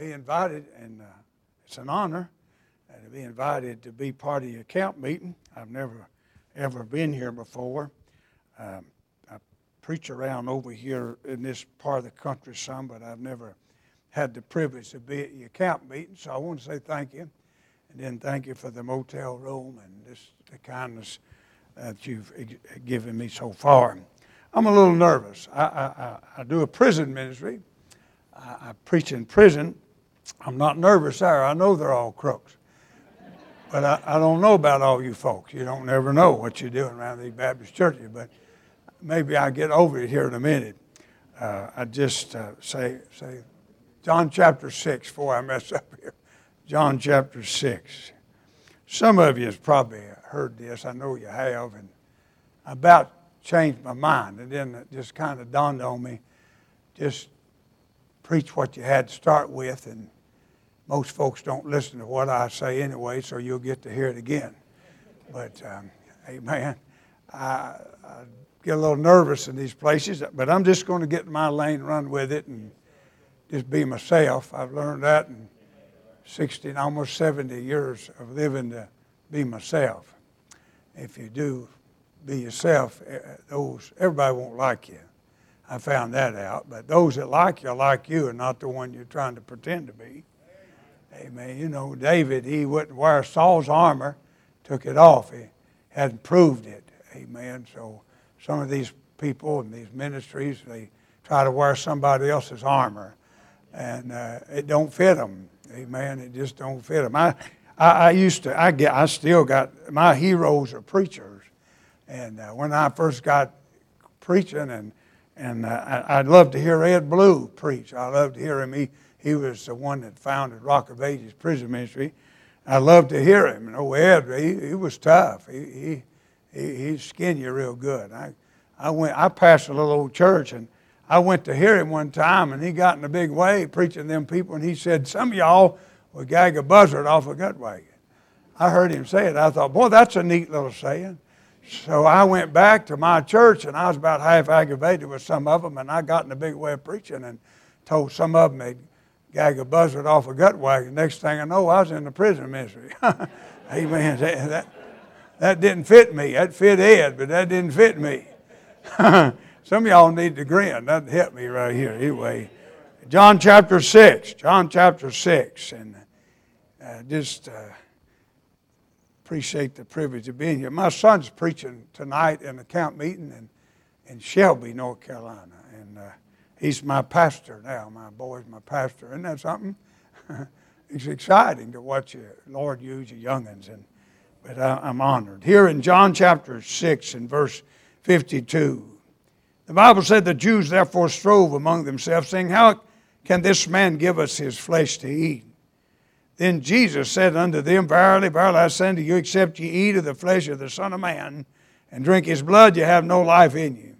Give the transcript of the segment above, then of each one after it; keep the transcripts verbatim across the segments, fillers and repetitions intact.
Be invited, and uh, it's an honor uh, to be invited to be part of your camp meeting. I've never ever been here before. Um, I preach around over here in this part of the country some, but I've never had the privilege to be at your camp meeting. So I want to say thank you, and then thank you for the motel room and this, the kindness that you've given me so far. I'm a little nervous. I, I, I do a prison ministry. I, I preach in prison. I'm not nervous there. I know they're all crooks. But I, I don't know about all you folks. You don't never know what you're doing around these Baptist churches. But maybe I'll get over it here in a minute. Uh, I just uh, say, say John chapter six before I mess up here. John chapter six. Some of you have probably heard this. I know you have. And I about changed my mind. And then it just kind of dawned on me. Just preach what you had to start with, and most folks don't listen to what I say anyway, so you'll get to hear it again. But, um, amen, I, I get a little nervous in these places, but I'm just going to get in my lane, run with it, and just be myself. I've learned that in sixty, almost seventy years of living to be myself. If you do be yourself, those everybody won't like you. I found that out. But those that like you like you and not the one you're trying to pretend to be. Amen. You know, David, he wouldn't wear Saul's armor, took it off. He hadn't proved it. Amen. So some of these people in these ministries, they try to wear somebody else's armor. And uh, it don't fit them. Amen. It just don't fit them. I, I, I used to, I, get, I still got, my heroes are preachers. And uh, when I first got preaching and And uh, I'd love to hear Ed Blue preach. I love to hear him. He, he was the one that founded Rock of Ages Prison Ministry. I love to hear him. And oh, Ed, he, he was tough. He, he, he, he skinned you real good. I, I went. I passed a little old church, and I went to hear him one time, and he got in a big way preaching to them people, and he said, some of y'all would gag a buzzard off a gut wagon. I heard him say it. I thought, boy, that's a neat little saying. So I went back to my church, and I was about half aggravated with some of them, and I got in a big way of preaching and told some of them they'd gag a buzzard off a gut wagon. Next thing I know, I was in the prison ministry. Amen. That, that didn't fit me. That fit Ed, but that didn't fit me. Some of y'all need to grin. That hit me right here. Anyway, John chapter six. John chapter six. And uh, just... Uh, appreciate the privilege of being here. My son's preaching tonight in a camp meeting in, in Shelby, North Carolina. And uh, he's my pastor now. My boy's my pastor. Isn't that something? It's exciting to watch the Lord use your young'uns. And, but I, I'm honored. Here in John chapter six and verse fifty-two, the Bible said, the Jews therefore strove among themselves, saying, how can this man give us his flesh to eat? Then Jesus said unto them, verily, verily, I say unto you, except ye eat of the flesh of the Son of Man, and drink his blood, ye have no life in you.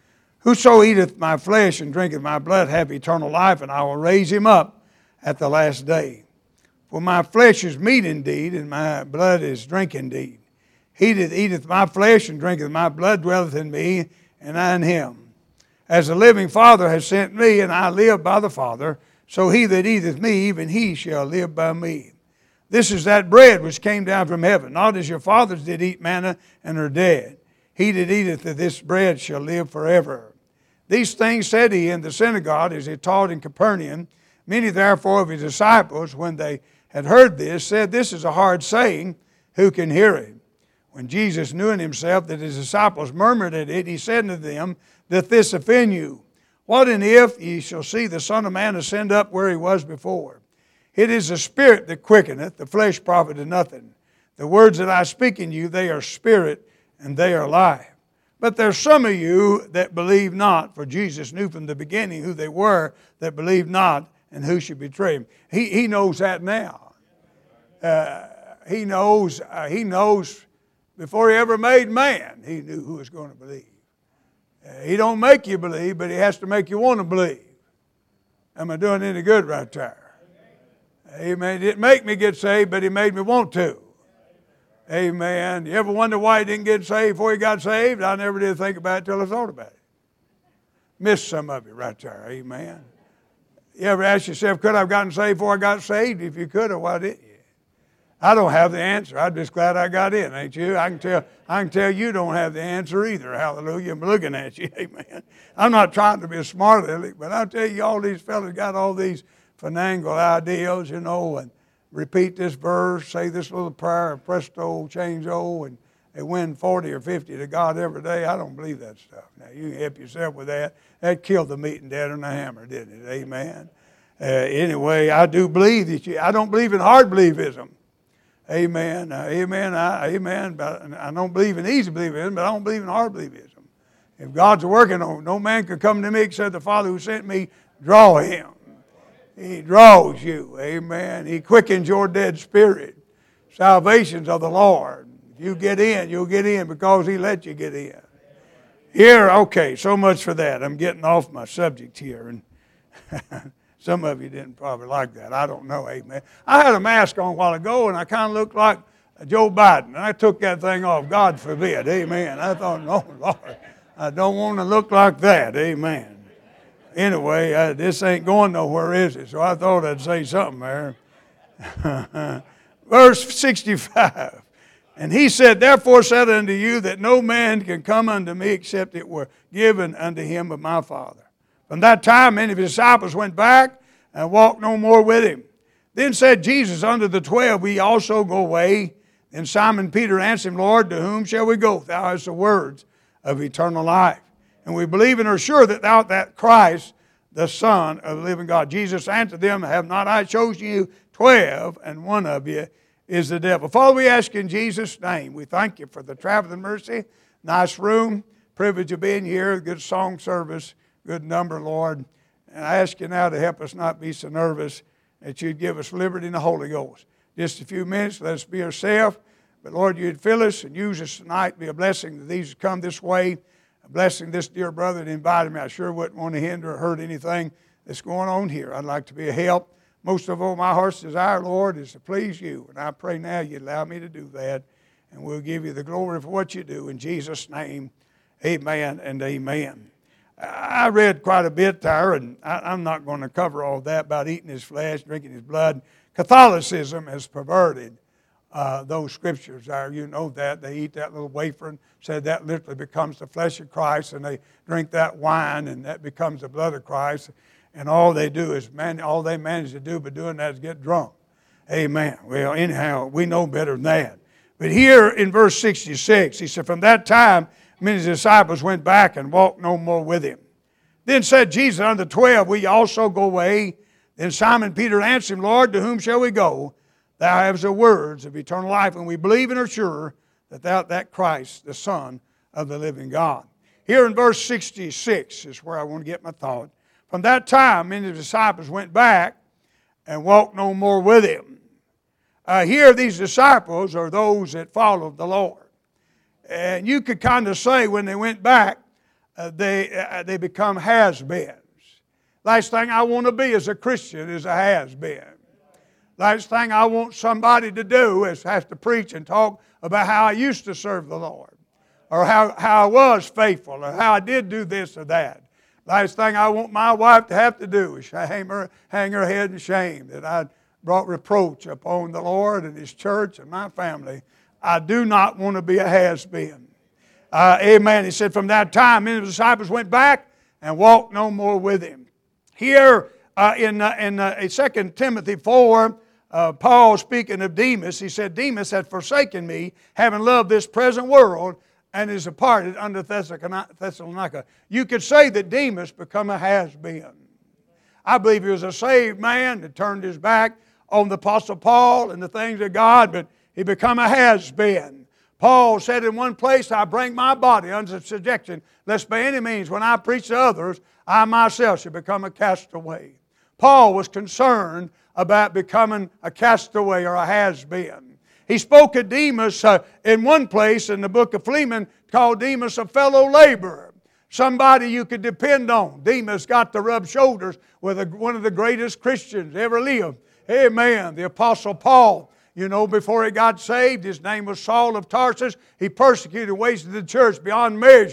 Whoso eateth my flesh and drinketh my blood hath eternal life, and I will raise him up at the last day. For my flesh is meat indeed, and my blood is drink indeed. He that eateth my flesh and drinketh my blood dwelleth in me, and I in him. As the living Father has sent me, and I live by the Father, so he that eateth me, even he shall live by me. This is that bread which came down from heaven, not as your fathers did eat manna and are dead. He that eateth of this bread shall live forever. These things said he in the synagogue as he taught in Capernaum. Many therefore of his disciples, when they had heard this, said, this is a hard saying, who can hear it? When Jesus knew in himself that his disciples murmured at it, he said unto them, doth this offend you? What and if ye shall see the Son of Man ascend up where he was before? It is the Spirit that quickeneth, the flesh profiteth nothing. The words that I speak in you, they are spirit and they are life. But there's some of you that believe not, for Jesus knew from the beginning who they were that believed not and who should betray him. He, he knows that now. Uh, he knows, uh, he knows before he ever made man, he knew who was going to believe. He don't make you believe, but he has to make you want to believe. Am I doing any good right there? Amen. He didn't make me get saved, but he made me want to. Amen. You ever wonder why he didn't get saved before he got saved? I never did think about it until I thought about it. Missed some of it right there. Amen. You ever ask yourself, could I have gotten saved before I got saved? If you could have, why didn't you? I don't have the answer. I'm just glad I got in, ain't you? I can tell I can tell you don't have the answer either. Hallelujah. I'm looking at you. Amen. I'm not trying to be a smart aleck, but I'll tell you, all these fellas got all these finagle ideas, you know, and repeat this verse, say this little prayer, presto, change oh, and they win forty or fifty to God every day. I don't believe that stuff. Now, you can help yourself with that. That killed the meeting dead on the hammer, didn't it? Amen. Uh, anyway, I do believe that you, I don't believe in hard believism. Amen. Uh, amen. I, amen. But I don't believe in easy believism, but I don't believe in hard believism. If God's working on it, no man could come to me except the Father who sent me draw him. He draws you. Amen. He quickens your dead spirit. Salvation's of the Lord. If you get in, you'll get in because He let you get in. Here, okay, so much for that. I'm getting off my subject here. And some of you didn't probably like that. I don't know, amen. I had a mask on a while ago, and I kind of looked like Joe Biden. And I took that thing off. God forbid, amen. I thought, no, Lord, I don't want to look like that, amen. Anyway, uh, this ain't going nowhere, is it? So I thought I'd say something there. Verse sixty-five. And he said, therefore said unto you that no man can come unto me except it were given unto him of my Father. From that time many of his disciples went back and walked no more with him. Then said Jesus unto the twelve, we also go away. Then Simon Peter answered him, Lord, to whom shall we go? Thou hast the words of eternal life. And we believe and are sure that thou art that Christ, the Son of the living God. Jesus answered them, have not I chosen you twelve, and one of you is the devil. Father, we ask in Jesus' name, we thank you for the traveling mercy, nice room, privilege of being here, good song service, good number, Lord. And I ask you now to help us not be so nervous, that you'd give us liberty in the Holy Ghost. Just a few minutes, let us be ourselves. But Lord, you'd fill us and use us tonight. Be a blessing to these who come this way. A blessing to this dear brother that invited me. I sure wouldn't want to hinder or hurt anything that's going on here. I'd like to be a help. Most of all, my heart's desire, Lord, is to please you. And I pray now you'd allow me to do that. And we'll give you the glory for what you do. In Jesus' name, amen and amen. I read quite a bit there, and I'm not going to cover all that about eating his flesh, drinking his blood. Catholicism has perverted uh, those scriptures there. You know that. They eat that little wafer and said that literally becomes the flesh of Christ, and they drink that wine, and that becomes the blood of Christ. And all they do is, man, all they manage to do by doing that is get drunk. Amen. Well, anyhow, we know better than that. But here in verse sixty-six, he said, from that time, many disciples went back and walked no more with him. Then said Jesus unto the twelve, will ye also go away? Then Simon Peter answered him, Lord, to whom shall we go? Thou hast the words of eternal life, and we believe and are sure that thou art that Christ, the Son of the living God. Here in verse sixty-six is where I want to get my thought. From that time, many of the disciples went back and walked no more with him. Uh, here, these disciples are those that followed the Lord. And you could kind of say when they went back, uh, they, uh, they become has-beens. Last thing I want to be as a Christian is a has-been. Last thing I want somebody to do is have to preach and talk about how I used to serve the Lord, or how, how I was faithful, or how I did do this or that. Last thing I want my wife to have to do is hang her, hang her head in shame that I brought reproach upon the Lord and His church and my family. I do not want to be a has-been. Uh, amen. He said, from that time, many of the disciples went back and walked no more with him. Here uh, in, uh, in uh, Second Timothy four, uh, Paul speaking of Demas, he said, Demas had forsaken me, having loved this present world, and is departed unto Thessalonica. You could say that Demas become a has-been. I believe he was a saved man that turned his back on the Apostle Paul and the things of God, but he become a has-been. Paul said in one place, I bring my body under subjection, lest by any means when I preach to others, I myself should become a castaway. Paul was concerned about becoming a castaway or a has-been. He spoke of Demas uh, in one place in the book of Philemon, called Demas a fellow laborer. Somebody you could depend on. Demas got to rub shoulders with a, one of the greatest Christians ever lived. Amen. The Apostle Paul. You know, before he got saved, his name was Saul of Tarsus. He persecuted and wasted the church beyond measure.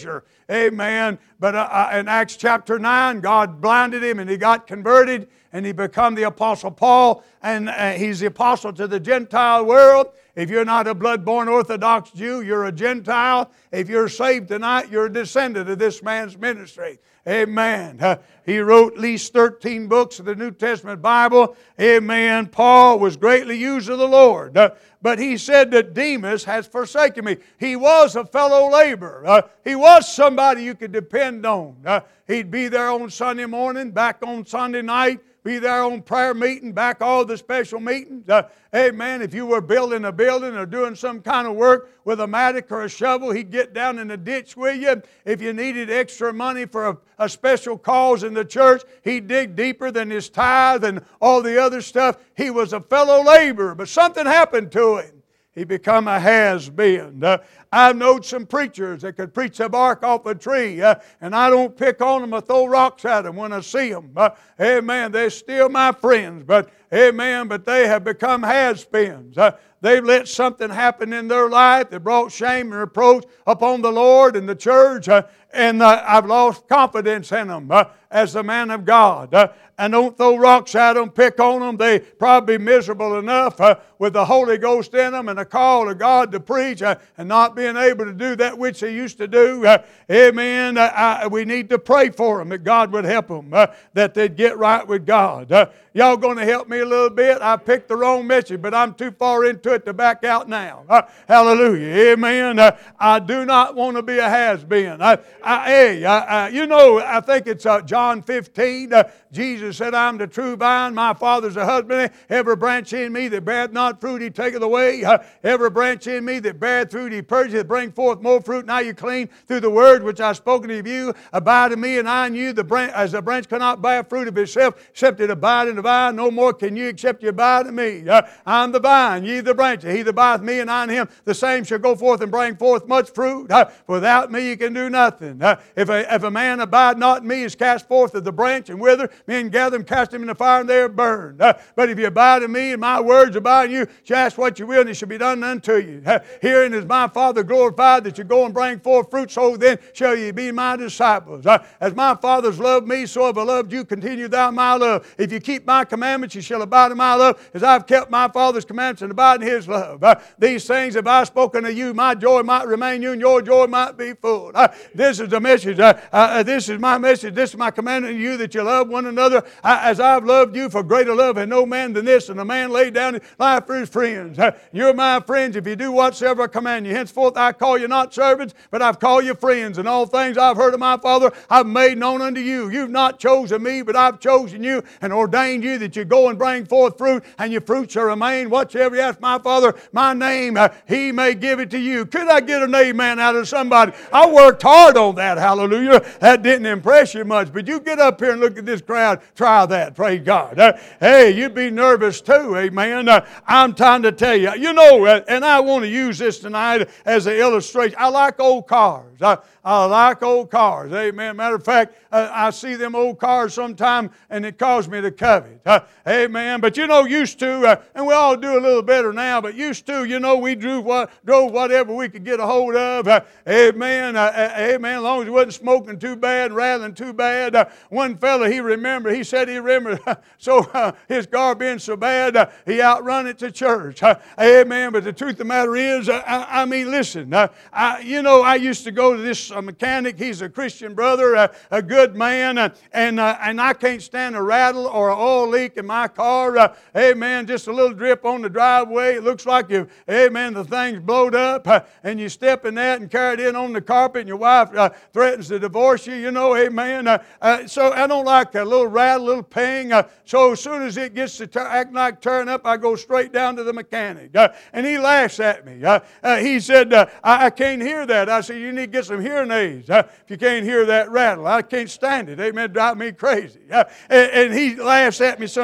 Amen. But uh, in Acts chapter nine, God blinded him and he got converted and he became the Apostle Paul. And uh, he's the apostle to the Gentile world. If you're not a blood-born Orthodox Jew, you're a Gentile. If you're saved tonight, you're a descendant of this man's ministry. Amen. Uh, he wrote at least thirteen books of the New Testament Bible. Amen. Paul was greatly used of the Lord. Uh, but he said that Demas has forsaken me. He was a fellow laborer. Uh, he was somebody you could depend on. Uh, he'd be there on Sunday morning, back on Sunday night. Be there on prayer meeting, back all the special meetings. Uh, amen. If you were building a building or doing some kind of work with a mattock or a shovel, he'd get down in the ditch with you. If you needed extra money for a, a special cause in the church, he'd dig deeper than his tithe and all the other stuff. He was a fellow laborer, but something happened to him. He become a has-been. Uh, I've known some preachers that could preach a bark off a tree, uh, and I don't pick on them or throw rocks at them when I see them. Uh, amen. They're still my friends, but amen. But they have become has-beens. Uh, they've let something happen in their life that brought shame and reproach upon the Lord and the church, uh, and uh, I've lost confidence in them uh, as a man of God. Uh, and don't throw rocks at them, pick on them. They probably miserable enough uh, with the Holy Ghost in them and a call of God to preach uh, and not being able to do that which they used to do. Uh, amen. Uh, I, we need to pray for them that God would help them, uh, that they'd get right with God. Uh, y'all going to help me a little bit? I picked the wrong message, but I'm too far into it to back out now. Uh, hallelujah. Amen. Uh, I do not want to be a has-been. I, I, hey, I, I, you know, I think it's uh, John fifteen. Uh, Jesus said, I'm the true vine, my Father's the husbandman. Every branch in me that beareth not fruit, He taketh away. Uh, every branch in me that beareth fruit, He purgeth, bring forth more fruit. Now you clean through the word which I have spoken to you. Abide in me, and I in you. The branch, as the branch cannot bear fruit of itself, except it abide in the vine. No more can you, except you abide in me. Uh, I'm the vine, ye the branches. He that abideth me, and I in him, the same shall go forth and bring forth much fruit. Uh, without me you can do nothing. Uh, if, a, if a man abide not in me, is cast forth of the branch and wither. Men gather him, cast him in the fire, and they are burned. Uh, but if you abide in me, and my words abide in you, you ask what you will, and it shall be done unto you. Uh, herein is my Father glorified, that you go and bring forth fruit, so then shall ye be my disciples. Uh, as my Father's loved me, so have I loved you. Continue thou in my love. If you keep my commandments, you shall abide in my love, as I've kept my Father's commandments and abide in His love. Uh, these things have I spoken to you, my joy might remain in you, and your joy might be full. Uh, this is the message. Uh, uh, this is my message. This is my commandment to you, that you love one another uh, as I've loved you. For greater love had no man than this, and a man laid down his life for his friends. Uh, you're my friends if you do whatsoever I command you. Henceforth I call you not servants, but I've called you friends. And all things I've heard of my Father I've made known unto you. You've not chosen me, but I've chosen you and ordained you that you go and bring forth fruit, and your fruit shall remain. Whatsoever you ask my Father, my name, uh, He may give it to you. Could I get an amen out of somebody? I worked hard on that, hallelujah. That didn't impress you much, but you get up here and look at this crowd. Try that, praise God. Uh, hey, you'd be nervous too, amen. Uh, I'm trying to tell you, you know, uh, and I want to use this tonight as an illustration. I like old cars. I, I like old cars, amen. Matter of fact, uh, I see them old cars sometime, and it caused me to covet. Uh, amen. But you know, used to, uh, and we all do a little better now, but used to, you know, we drove, what, drove whatever we could get a hold of. Uh, amen. Uh, uh, amen. As long as it wasn't smoking too bad, rattling too bad. Uh, one fella, he remembered, he said he remembered, so uh, his car being so bad, uh, he outrun it to church. Uh, amen. But the truth of the matter is, uh, I, I mean, listen, uh, I, you know, I used to go to this uh, mechanic. He's a Christian brother, uh, a good man, uh, and uh, and I can't stand a rattle or an oil leak in my car. Uh, amen. Just a little drip on the driveway. It looks like you, amen, the thing's blowed up, uh, and you step in that and carry it in on the carpet, and your wife uh, threatens to divorce you, you know, amen. Uh, uh, so I don't like a little rattle, a little ping. Uh, so as soon as it gets to tur- acting like turn up, I go straight down to the mechanic. Uh, and he laughs at me. Uh, uh, he said, uh, I, I can't hear that. I said, you need to get some hearing aids uh, if you can't hear that rattle. I can't stand it. Amen. Drive me crazy. Uh, and, and he laughs at me sometimes. He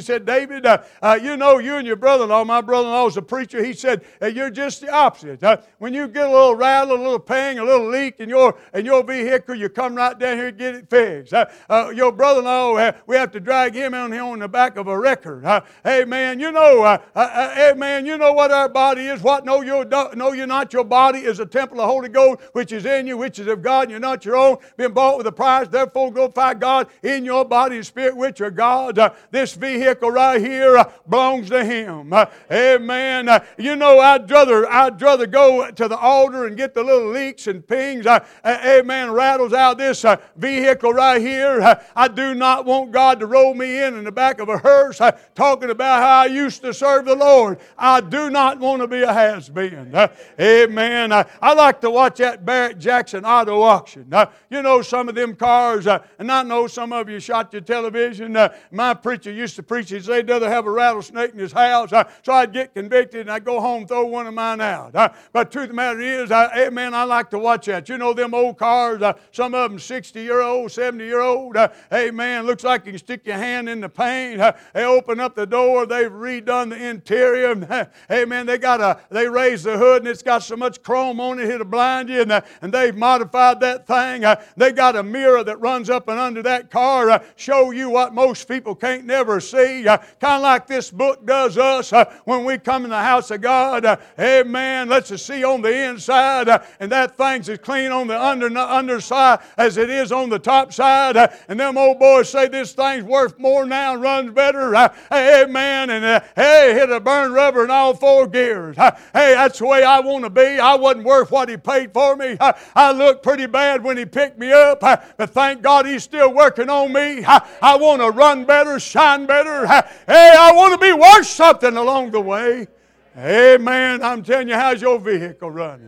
said, David, uh, uh, you know, you and your brother-in-law, my brother-in-law is a preacher, he said, uh, you're just the opposite. Uh, when you get a little rattle, a little pang, a little leak in your in your vehicle, you come right down here and get it fixed. Uh, uh, your brother-in-law, uh, we have to drag him on here on the back of a record. Uh, hey, man, you know, uh, uh, uh, hey, man, you know what our body is. What? Know, you know you're not. Your body is a temple of Holy Ghost, which is in you, which is of God, and you're not your own, been bought with a price. Therefore, glorify God in your body and spirit, which are God. Uh, this vehicle right here uh, belongs to Him. Uh, amen. Uh, you know, I'd rather, I'd rather go to the altar and get the little leaks and pings, uh, uh, amen, rattles out of this uh, vehicle right here. Uh, I do not want God to roll me in in the back of a hearse uh, talking about how I used to serve the Lord. I do not want to be a has-been. Uh, amen. Uh, I like to watch that Barrett Jackson auto auction. Uh, you know, some of them cars, uh, and I know some of you shot your television. Uh, my preacher used to preach, he'd say he'd rather have a rattlesnake in his house. Uh, so I'd get convicted and I'd go home and throw one of mine out. Uh, but the truth of the matter is, I, amen, I like to watch that. You know, them old cars, uh, some of them sixty-year-old, seventy-year-old. Uh, amen, looks like you can stick your hand in the paint. Uh, they open up the door, they've redone the interior. Uh, amen, they got a, they raised the hood and it's got so much chrome on it it'll blind you. And, uh, and they've modified that thing. Uh, they got a mirror that runs up and under that car, uh, show you what most people can't never see. Uh, kind of like this book does us uh, when we come in the house of God. Uh, amen, lets us see on the inside. Uh, and that thing's as clean on the under, underside as it is on the top side. Uh, and them old boys say this thing's worth more now and runs better. Uh, amen. And uh, hey, hit a burn rubber in all four gears. Uh, hey, that's the way I want to be. I wasn't worth what He paid for me. Uh, I looked pretty bad when He picked me up. Uh, but thank God He's still working on me. Uh, I want to run better, shine better. Uh, hey, I want to be worth something along the way. Amen. I'm telling you, how's your vehicle running?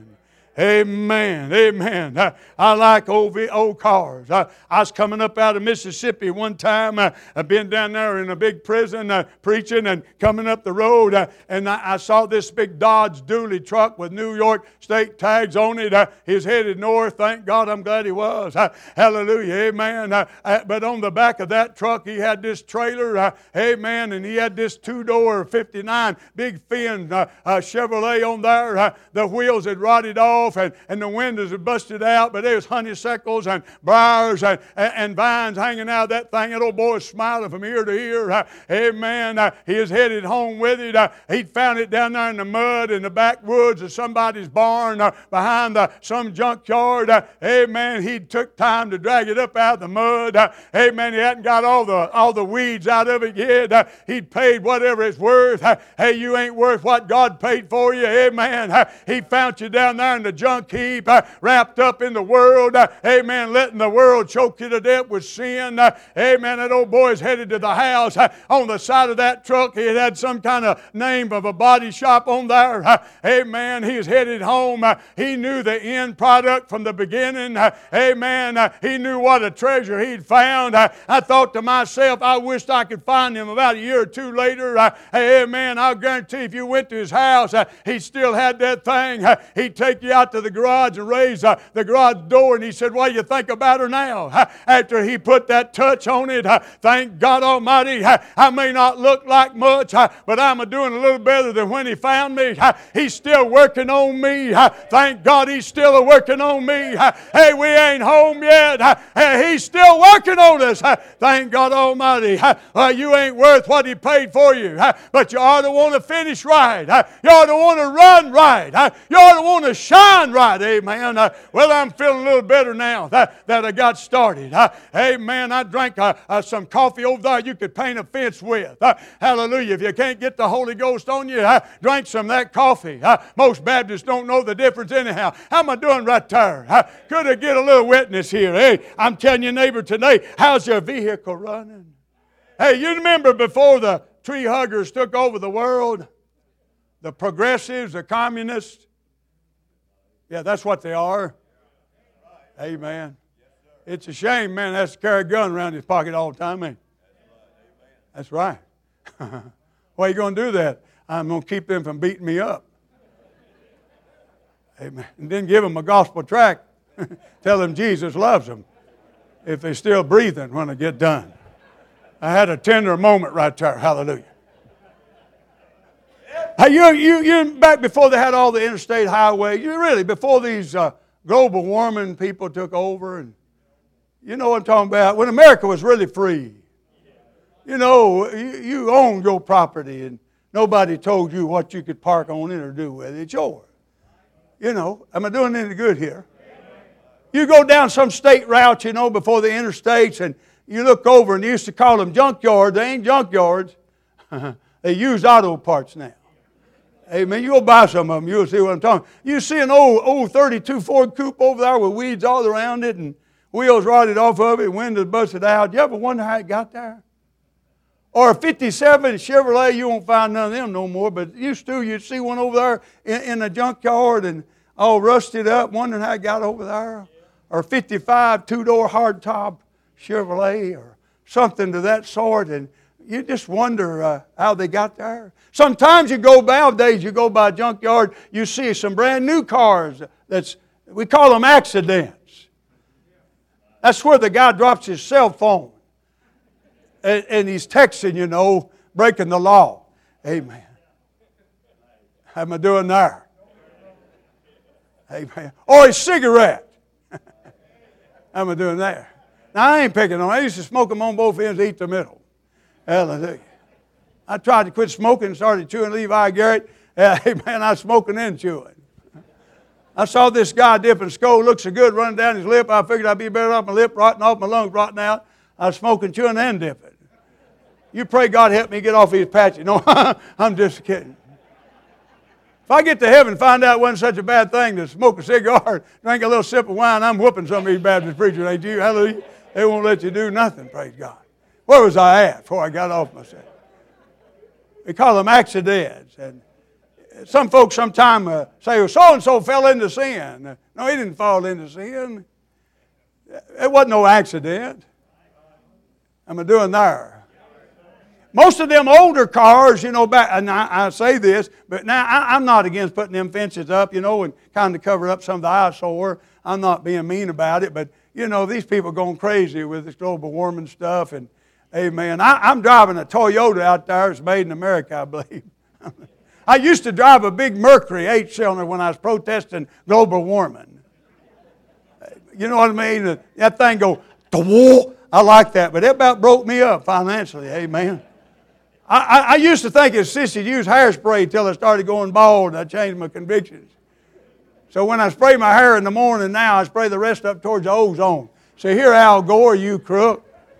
Amen. Amen. I, I like old, old cars. I, I was coming up out of Mississippi one time. Uh, I've been down there in a big prison uh, preaching and coming up the road. Uh, and I, I saw this big Dodge dually truck with New York state tags on it. Uh, he's headed north. Thank God, I'm glad he was. Uh, hallelujah. Amen. Uh, uh, but on the back of that truck, he had this trailer. Uh, amen. And he had this two-door fifty-nine big fin uh, uh, Chevrolet on there. Uh, the wheels had rotted off. And, and the windows are busted out, but there's honeysuckles and briars and, and, and vines hanging out of that thing. That old boy was smiling from ear to ear. Uh, amen. Uh, he is headed home with it. Uh, he'd found it down there in the mud in the backwoods of somebody's barn uh, behind the, some junkyard. Uh, amen. He took time to drag it up out of the mud. Uh, amen. He hadn't got all the all the weeds out of it yet. Uh, he'd paid whatever it's worth. Uh, hey, you ain't worth what God paid for you. Amen. Uh, he found you down there in the junk heap, uh, wrapped up in the world. Uh, amen. Letting the world choke you to death with sin. Uh, amen. That old boy's headed to the house. Uh, on the side of that truck, he had, had some kind of name of a body shop on there. Uh, amen. He's headed home. Uh, he knew the end product from the beginning. Uh, amen. Uh, he knew what a treasure he'd found. Uh, I thought to myself, I wished I could find him about a year or two later. Uh, amen. I'll guarantee if you went to his house, uh, he still had that thing. Uh, he'd take you out to the garage and raise uh, the garage door, and he said, what do you think about her now? Uh, after he put that touch on it, uh, thank God Almighty, uh, I may not look like much, uh, but I'm doing a little better than when he found me. Uh, he's still working on me. Uh, thank God he's still working on me. Uh, hey, we ain't home yet. Uh, hey, he's still working on us. Uh, thank God Almighty. Uh, uh, you ain't worth what he paid for you, uh, but you ought to want to finish right. Uh, you ought to want to run right. Uh, you ought to want to shine right. Amen. Uh, well, I'm feeling a little better now that, that I got started. Uh, amen. I drank uh, uh, some coffee over there you could paint a fence with. Uh, hallelujah. If you can't get the Holy Ghost on you, uh, drink some of that coffee. Uh, most Baptists don't know the difference anyhow. How am I doing right there? Uh, could I get a little witness here? Hey, I'm telling you, neighbor, today, how's your vehicle running? Hey, you remember before the tree huggers took over the world? The progressives, the communists? Yeah, that's what they are. Amen. It's a shame, man, has to carry a gun around his pocket all the time, man. That's right. Why are you going to do that? I'm going to keep them from beating me up. Amen. And then give them a gospel tract. Tell them Jesus loves them if they're still breathing when they get done. I had a tender moment right there. Hallelujah. Hey, you, you, you back before they had all the interstate highways, you really, before these uh, global warming people took over, and you know what I'm talking about, when America was really free. You know, you, you owned your property and nobody told you what you could park on it or do with it. It's yours. You know, am I doing any good here? You go down some state route, you know, before the interstates, and you look over, and they used to call them junkyards. They ain't junkyards. They use auto parts now. Amen. You go buy some of them, you'll see what I'm talking about. You see an old, old thirty-two Ford Coupe over there with weeds all around it and wheels rotted off of it, windows busted out. You ever wonder how it got there? Or a fifty-seven Chevrolet, you won't find none of them no more, but used to, you'd see one over there in, in a junkyard and all rusted up, wondering how it got over there. Or fifty-five two-door hardtop Chevrolet or something to that sort, and you just wonder uh, how they got there. Sometimes you go by, nowadays you go by a junkyard, you see some brand new cars. That's, we call them accidents. That's where the guy drops his cell phone. And, and he's texting, you know, breaking the law. Amen. How am I doing there? Amen. Or a cigarette. How am I doing there? Now, I ain't picking on. I used to smoke them on both ends, eat the middle. Hallelujah. I tried to quit smoking and started chewing Levi Garrett. Uh, hey, man, I was smoking and chewing. I saw this guy dipping skull, looked so good running down his lip. I figured I'd be better off my lip rotting off, my lungs rotting out. I was smoking, chewing, and dipping. You pray God help me get off these patches. No, I'm just kidding. If I get to heaven and find out it wasn't such a bad thing to smoke a cigar, drink a little sip of wine, I'm whooping some of these Baptist preachers, ain't you? Hallelujah. They won't let you do nothing, praise God. Where was I at before I got off myself? We call them accidents. And some folks sometimes uh, say, well, so-and-so fell into sin. Uh, no, he didn't fall into sin. It wasn't no accident. Am I doing there? Most of them older cars, you know, back, and I, I say this, but now I, I'm not against putting them fences up, you know, and kind of cover up some of the eyesore. I'm not being mean about it, but, you know, these people are going crazy with this global warming stuff, and amen. I, I'm driving a Toyota out there. It's made in America, I believe. I used to drive a big Mercury eight-cylinder when I was protesting global warming. You know what I mean? That thing go, I like that, but it about broke me up financially, amen. I, I, I used to think it's sissy to use hairspray until I started going bald, and I changed my convictions. So when I spray my hair in the morning now, I spray the rest up towards the ozone. Say, here, Al Gore, you crook.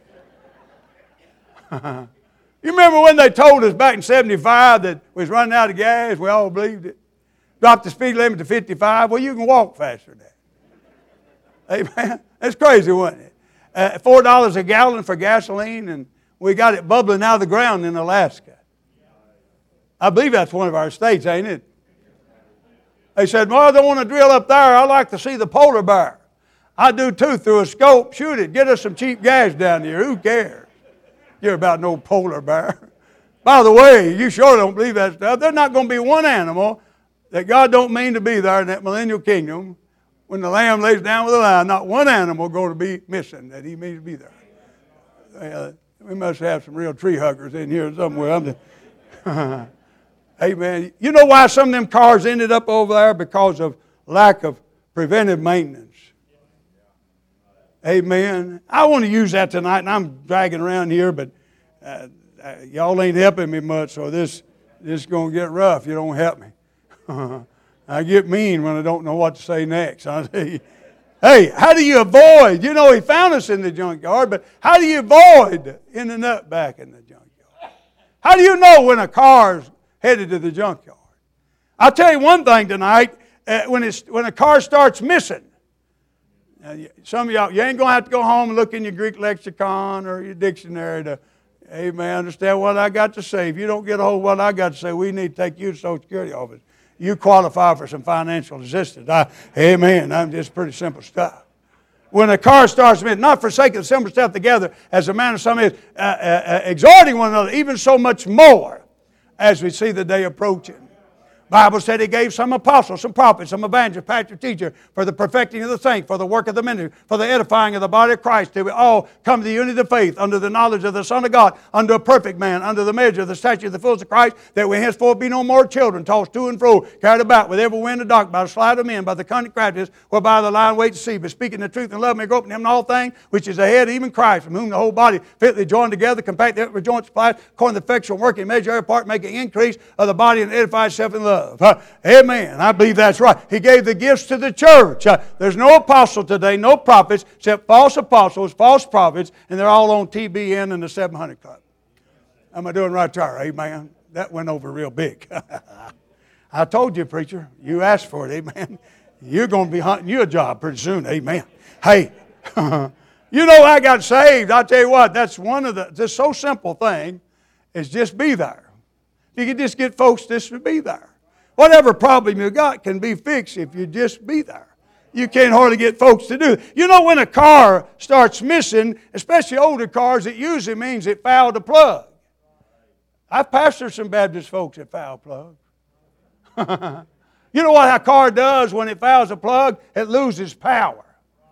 You remember when they told us back in seventy-five that we was running out of gas? We all believed it. Dropped the speed limit to fifty-five. Well, you can walk faster than that. Amen. That's crazy, wasn't it? Uh, Four dollars a gallon for gasoline, and we got it bubbling out of the ground in Alaska. I believe that's one of our states, ain't it? They said, well, I don't want to drill up there. I like to see the polar bear. I do too, through a scope. Shoot it. Get us some cheap gas down here. Who cares? You're about no polar bear. By the way, you sure don't believe that stuff. There's not going to be one animal that God don't mean to be there in that millennial kingdom. When the Lamb lays down with the lion, not one animal going to be missing that He means to be there. Uh, we must have some real tree huggers in here somewhere. I'm just, amen. You know why some of them cars ended up over there? Because of lack of preventive maintenance. Amen. I want to use that tonight, and I'm dragging around here, but uh, uh, y'all ain't helping me much, so this, this is going to get rough. You don't help me. I get mean when I don't know what to say next. I say, hey, how do you avoid? You know, He found us in the junkyard, but how do you avoid ending up back in the junkyard? How do you know when a car's headed to the junkyard? I'll tell you one thing tonight. Uh, when, it's, when a car starts missing, now, some of y'all, you ain't going to have to go home and look in your Greek lexicon or your dictionary to, amen, understand what I got to say. If you don't get a hold of what I got to say, we need to take you to the Social Security office. You qualify for some financial assistance. I, amen. I'm just pretty simple stuff. When a car starts missing, not forsaking the simple stuff together, as a man of some is, uh, uh, uh, exhorting one another, even so much more as we see the day approaching. Bible said He gave some apostles, some prophets, some evangelists, pastors, teachers, for the perfecting of the saints, for the work of the ministry, for the edifying of the body of Christ, till we all come to the unity of faith, under the knowledge of the Son of God, unto a perfect man, under the measure of the stature of the fullness of Christ, that we henceforth be no more children, tossed to and fro, carried about with every wind of doctrine, by the sleight of men, by the cunning craftiness, whereby the lion waits to see, but speaking the truth in love may grow up in Him in all things, which is the head, even Christ, from whom the whole body fitly joined together, compact every joint supplies, according to the effectual working measure, every part making increase of the body, and edify itself in love. Uh, Amen. I believe that's right. He gave the gifts to the church. Uh, there's no apostle today, no prophets, except false apostles, false prophets, and they're all on T B N and the seven hundred Club. Am I doing right there? Amen. That went over real big. I told you, preacher, you asked for it. Amen. You're going to be hunting you a job pretty soon. Amen. Hey, you know I got saved. I'll tell you what, that's one of the, just so simple thing is just be there. You can just get folks just to be there. Whatever problem you got can be fixed if you just be there. You can't hardly get folks to do it. You know, when a car starts missing, especially older cars, it usually means it fouled a plug. I've pastored some Baptist folks that foul plugs. You know what a car does when it fouls a plug? It loses power.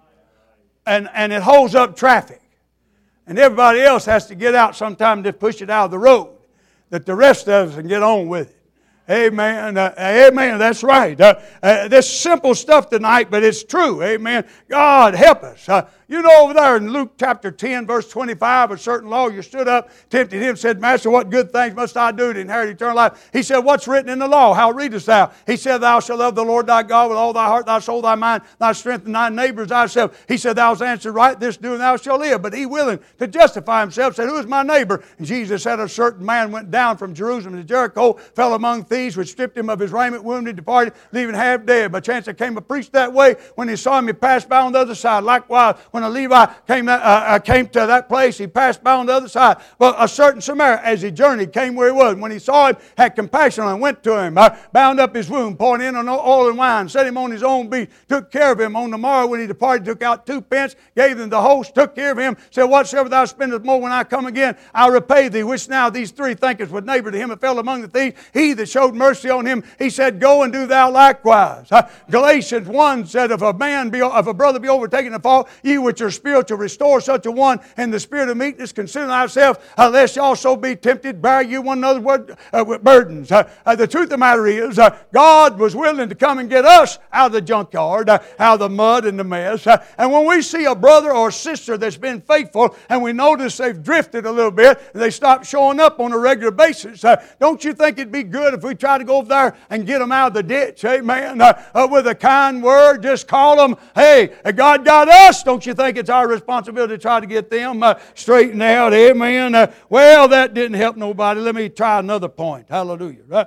And, and it holds up traffic. And everybody else has to get out sometime to push it out of the road, that the rest of us can get on with it. Amen. Uh, amen. That's right. Uh, uh, this simple stuff tonight, but it's true. Amen. God help us. Uh, you know, over there in Luke chapter ten, verse twenty-five, a certain lawyer stood up, tempted him, said, Master, what good things must I do to inherit eternal life? He said, what's written in the law? How readest thou? He said, thou shalt love the Lord thy God with all thy heart, thy soul, thy mind, thy strength, and thy neighbors thyself. He said, thou hast answered right, this do, and thou shalt live. But he, willing to justify himself, said, who is my neighbor? And Jesus said, a certain man went down from Jerusalem to Jericho, fell among thieves, which stripped him of his raiment, wounded, departed, leaving half dead. By chance there came a priest that way. When he saw him, he passed by on the other side. Likewise, when a Levi came, uh, uh, came to that place, he passed by on the other side. Well, a certain Samaritan, as he journeyed, came where he was. When he saw him, had compassion on him, went to him, uh, bound up his wound, poured in on oil and wine, set him on his own beast, took care of him. On the morrow, when he departed, took out two pence, gave them the host, took care of him, said, whatsoever thou spendest more when I come again, I'll repay thee. Which now these three thinkers with neighbor to him that fell among the thieves. He that showed mercy on him, he said, go and do thou likewise. Uh, Galatians one said, if a man be, if a brother be overtaken in fault, ye which are spiritual, restore such a one in the spirit of meekness, consider thyself, unless you also be tempted, bear you one another with, uh, with burdens. Uh, uh, the truth of the matter is, uh, God was willing to come and get us out of the junkyard, uh, out of the mud and the mess. Uh, and when we see a brother or sister that's been faithful, and we notice they've drifted a little bit, and they stop showing up on a regular basis, uh, don't you think it'd be good if we try to go over there and get them out of the ditch, amen, uh, uh, with a kind word, just call them, hey, God got us, don't you think it's our responsibility to try to get them uh, straightened out, amen. Uh, well, that didn't help nobody. Let me try another point, hallelujah, right?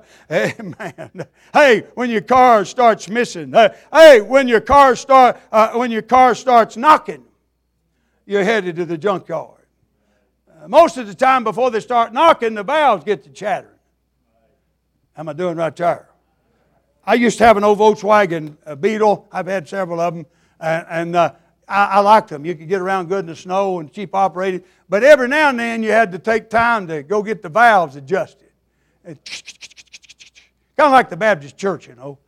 Amen. Hey, when your car starts missing, uh, hey, when your car start, uh, when your car starts knocking, you're headed to the junkyard. Uh, most of the time before they start knocking, the valves get to chattering. Am I doing right there? I used to have an old Volkswagen uh, Beetle. I've had several of them, and, and uh, I, I liked them. You could get around good in the snow and cheap operated. But every now and then you had to take time to go get the valves adjusted. Kind of like the Baptist church, you know.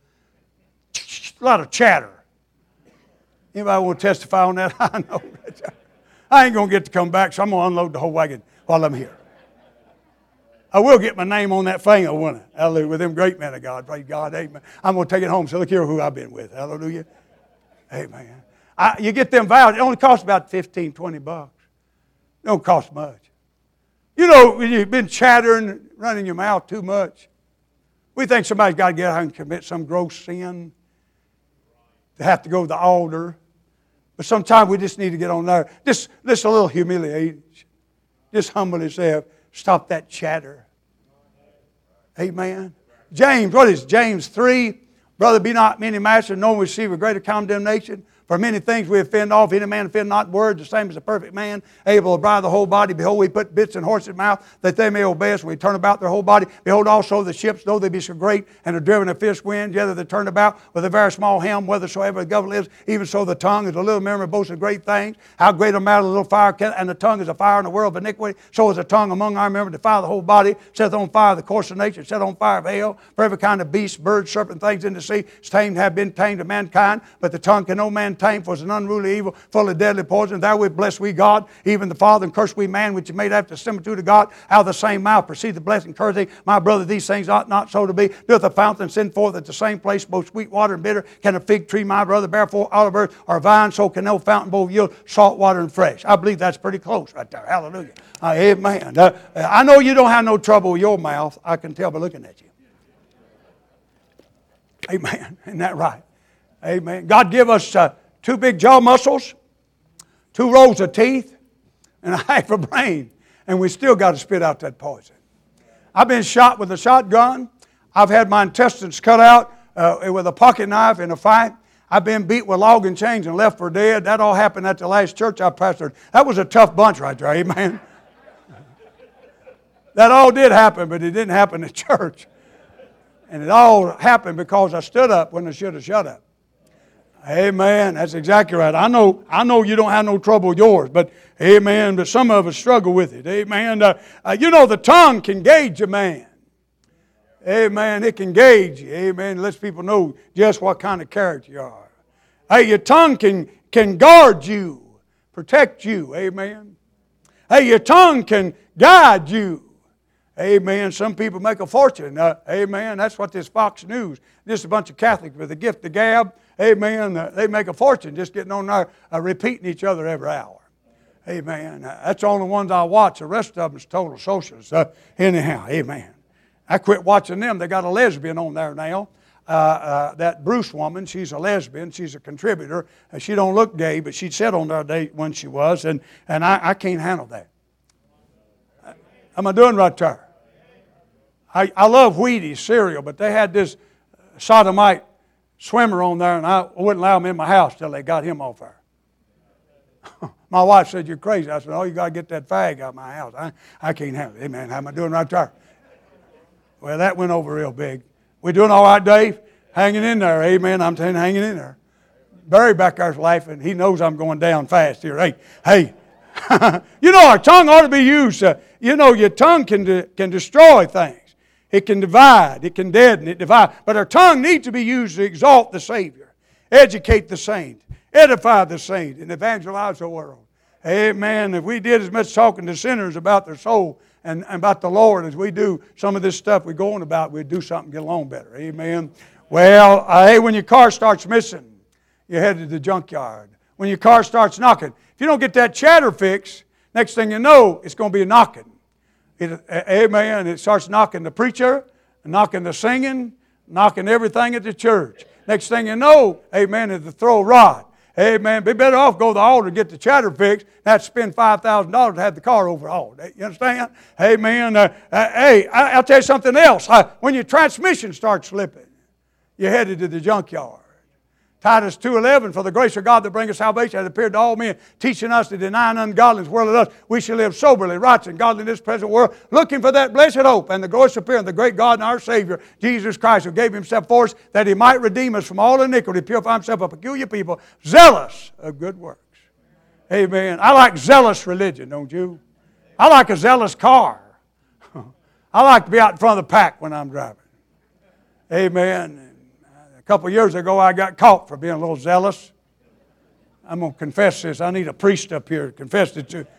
A lot of chatter. Anybody want to testify on that? I know. I ain't going to get to come back, so I'm going to unload the whole wagon while I'm here. I will get my name on that thing, I want to. Hallelujah. With them great men of God. Praise God. Amen. I'm going to take it home. So look here who I've been with. Hallelujah. Amen. I, you get them valves. It only costs about fifteen, twenty bucks. It don't cost much. You know, when you've been chattering, running your mouth too much. We think somebody's got to get out and commit some gross sin. They have to go to the altar. But sometimes we just need to get on there. Just, just a little humiliation. Just humble yourself. Stop that chatter. Amen. James, what is James three? Brother, be not many masters, nor receive a greater condemnation. For many things we offend off. Any man offend not in word, the same as a perfect man, able to bridle the whole body. Behold, we put bits in horses' mouth, that they may obey us. We turn about their whole body. Behold also the ships, though they be so great, and are driven of fierce winds, yet they turn about with a very small helm, whithersoever the governor lives. Even so the tongue is a little member of boasts of great things. How great a matter a little fire can, and the tongue is a fire in the world of iniquity. So is the tongue among our members, defile the whole body, set on fire the course of nature, set on fire of hell. For every kind of beast, bird, serpent, things in the sea, tamed have been tamed of mankind, but the tongue can no man tame, for it's an unruly evil, full of deadly poison. Therewith bless we God, even the Father, and curse we man, which is made after the similitude of God. Out of the same mouth proceed the blessing, cursing. My brother, these things ought not so to be. Doeth a fountain send forth at the same place both sweet water and bitter? Can a fig tree, my brother, bear forth olive earth, or a vine, so can no fountain both yield salt water and fresh? I believe that's pretty close right there. Hallelujah. Uh, amen. Uh, I know you don't have no trouble with your mouth. I can tell by looking at you. Amen. Isn't that right? Amen. God give us uh, two big jaw muscles, two rows of teeth, and a half a brain, and we still got to spit out that poison. I've been shot with a shotgun. I've had my intestines cut out uh, with a pocket knife in a fight. I've been beat with log and chains and left for dead. That all happened at the last church I pastored. That was a tough bunch right there, amen. That all did happen, but it didn't happen at church. And it all happened because I stood up when I should have shut up. Amen. That's exactly right. I know I know you don't have no trouble with yours, but amen, but some of us struggle with it. Amen. Uh, uh, you know, the tongue can gauge a man. Amen. It can gauge you. Amen. It lets people know just what kind of character you are. Hey, your tongue can, can guard you, protect you. Amen. Hey, your tongue can guide you. Amen. Some people make a fortune. Uh, amen. That's what this Fox News, just a bunch of Catholics with a gift of gab. Amen. Uh, they make a fortune just getting on there uh, repeating each other every hour. Amen. Uh, that's the only ones I watch. The rest of them is total socialists. Uh, anyhow, amen. I quit watching them. They got a lesbian on there now. Uh, uh, that Bruce woman, she's a lesbian. She's a contributor. Uh, she don't look gay, but she said on there day when she was, and, and I, I can't handle that. Am I doing right there? I, I love Wheaties cereal, but they had this sodomite swimmer on there, and I wouldn't allow him in my house till they got him off there. My wife said, "You're crazy." I said, "Oh, you got to get that fag out of my house. I, I can't have it." Amen. How am I doing right there? Well, that went over real big. We doing all right, Dave? Hanging in there. Amen. I'm saying hanging in there. Barry back there's laughing. He knows I'm going down fast here. Hey, hey. You know, our tongue ought to be used. Uh, you know, your tongue can, de- can destroy things. It can divide. It can deaden. It divide. But our tongue needs to be used to exalt the Savior, educate the saint, edify the saint, and evangelize the world. Amen. If we did as much talking to sinners about their soul and, and about the Lord as we do some of this stuff we're going about, we'd do something to get along better. Amen. Well, uh, hey, when your car starts missing, you're headed to the junkyard. When your car starts knocking, if you don't get that chatter fixed, next thing you know, it's going to be a knocking. It, amen. It starts knocking the preacher, knocking the singing, knocking everything at the church. Next thing you know, amen, is to throw a rod. Amen. Be better off go to the altar and get the chatter fixed. Have to spend five thousand dollars to have the car overhauled. You understand? Amen. Uh, uh, hey, I, I'll tell you something else. Uh, when your transmission starts slipping, you're headed to the junkyard. Titus two eleven, for the grace of God that bringeth salvation hath appeared to all men, teaching us to deny ungodliness, worldly lust. We shall live soberly, righteous, and godly in this present world, looking for that blessed hope and the glorious appearing of the great God and our Savior, Jesus Christ, who gave himself for us, that he might redeem us from all iniquity, purify himself a peculiar people, zealous of good works. Amen. I like zealous religion, don't you? I like a zealous car. I like to be out in front of the pack when I'm driving. Amen. A couple of years ago, I got caught for being a little zealous. I'm going to confess this. I need a priest up here to confess it to.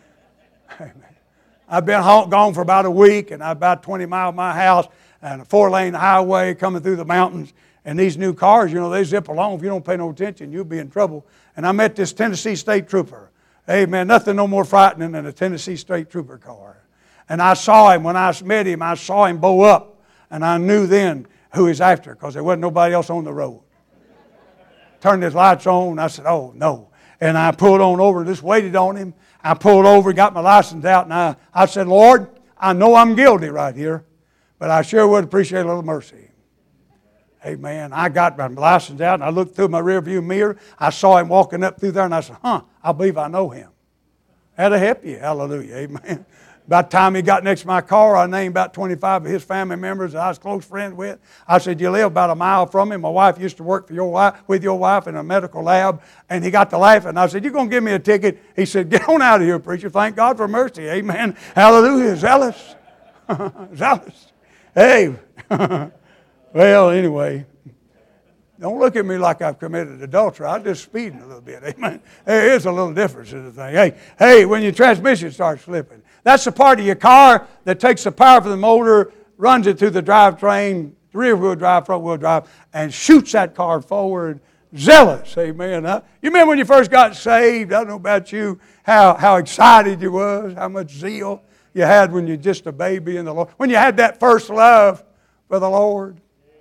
I've been gone for about a week, and I'm about twenty miles from my house, and a four-lane highway coming through the mountains. And these new cars, you know, they zip along. If you don't pay no attention, you'll be in trouble. And I met this Tennessee State Trooper. Amen. Nothing no more frightening than a Tennessee State Trooper car. And I saw him. When I met him, I saw him bow up. And I knew then who he's after, because there wasn't nobody else on the road. Turned his lights on, I said, "Oh, no." And I pulled on over and just waited on him. I pulled over, got my license out, and I, I said, "Lord, I know I'm guilty right here, but I sure would appreciate a little mercy." Amen. I got my license out and I looked through my rearview mirror. I saw him walking up through there and I said, huh, I believe I know him. That'll help you. Hallelujah. Amen. By the time he got next to my car, I named about twenty-five of his family members that I was close friends with. I said, you live about a mile from him. My wife used to work for your wife, with your wife in a medical lab. And he got to laughing. I said, you going to give me a ticket? He said, get on out of here, preacher. Thank God for mercy. Amen. Hallelujah. Zealous. Zealous. Hey. Well, anyway. Don't look at me like I've committed adultery. I'm just speeding a little bit. Amen. There is a little difference in the thing. Hey, hey, when your transmission starts slipping. That's the part of your car that takes the power from the motor, runs it through the drivetrain, rear-wheel drive, front-wheel drive, and shoots that car forward. Zealous, amen. Huh? You remember when you first got saved? I don't know about you, how, how excited you was, how much zeal you had when you're just a baby in the Lord. When you had that first love for the Lord.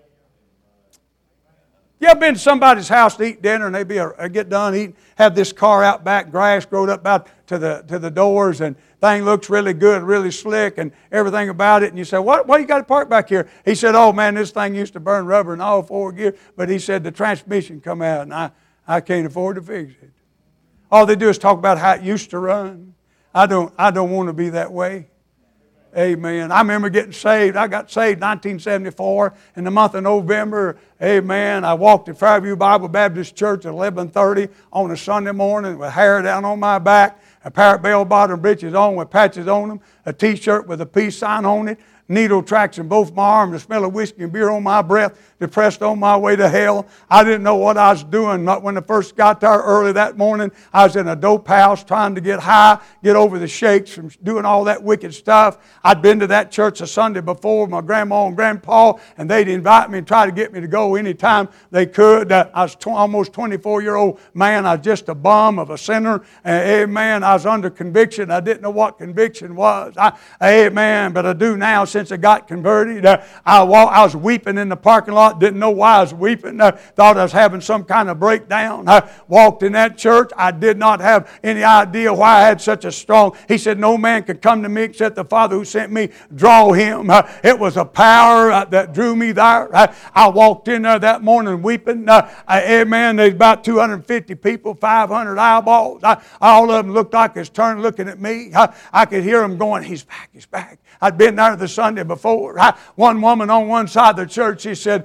You ever been to somebody's house to eat dinner and they be a, get done eating, have this car out back, grass growed up about to the to the doors, and thing looks really good, really slick, and everything about it. And you say, what? Why you got to park back here? He said, oh man, this thing used to burn rubber in all four gears, but he said the transmission come out, and I, I can't afford to fix it. All they do is talk about how it used to run. I don't I don't want to be that way. Amen. I remember getting saved. I got saved in nineteen seventy-four in the month of November. Amen. I walked to Fairview Bible Baptist Church at eleven thirty on a Sunday morning with hair down on my back, a pair of bell-bottom breeches on with patches on them, a T-shirt with a peace sign on it, needle tracks in both my arms, the smell of whiskey and beer on my breath, depressed on my way to hell. I didn't know what I was doing. Not when I first got there early that morning. I was in a dope house trying to get high, get over the shakes from doing all that wicked stuff. I'd been to that church a Sunday before with my grandma and grandpa, and they'd invite me and try to get me to go anytime they could. Uh, I was tw- almost twenty-four-year-old man. I was just a bum of a sinner. Uh, amen. I was under conviction. I didn't know what conviction was. I, amen. But I do now since I got converted. Uh, I, walk, I was weeping in the parking lot. Didn't know why I was weeping. I thought I was having some kind of breakdown. I walked in that church. I did not have any idea why I had such a strong... He said, no man could come to me except the Father who sent me draw him. Uh, it was a power uh, that drew me there. Uh, I walked in there that morning weeping. Uh, uh, amen. There's about two hundred fifty people, five hundred eyeballs. I, all of them looked like it's turned looking at me. I, I could hear them going, he's back, he's back. I'd been there the Sunday before. I, one woman on one side of the church, she said,